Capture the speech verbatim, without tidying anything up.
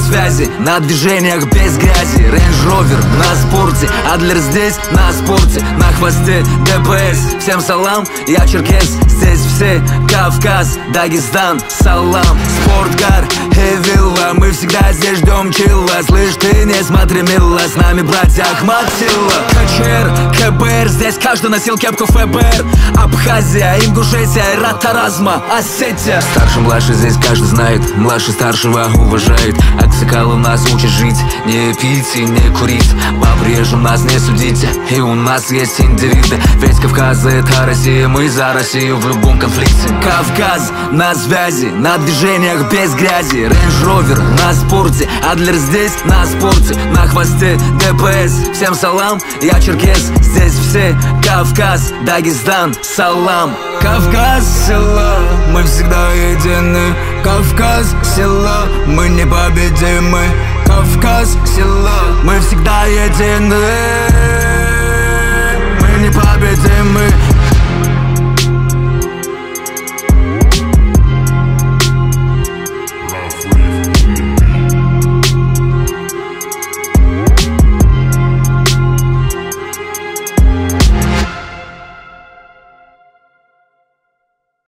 связи, на движениях без грязи. Range Rover на спорте, Адлер здесь на спорте, на хвосте ДПС. Всем салам, я черкес, здесь все Кавказ, Дагестан, салам. Спорткар и вилла, мы всегда здесь ждем чилла. Слышь, ты не смотри, мило, с нами братья Ахматилла. КЧР, КБР, здесь каждый носил кепку ФБР. Абхазия, Ингушетия, Ратаразма, Осетия. Старший, младший, здесь каждый знает, младший старшего уважает. Аксакал у нас учит жить, не пить и не курить. Побрежем нас не судите, и у нас есть индивиды. Ведь Кавказ это Россия, мы за Россию в любом конфликте. Кавказ на связи, на движениях без грязи. Range Rover на спорте, Адлер здесь на спорте, на хвосте ДПС. Всем салам, я черкес, здесь все Кавказ, Дагестан, салам. Кавказ, село, мы всегда едины. Кавказ, село, мы непобедимы. Кавказ, село, мы всегда едины.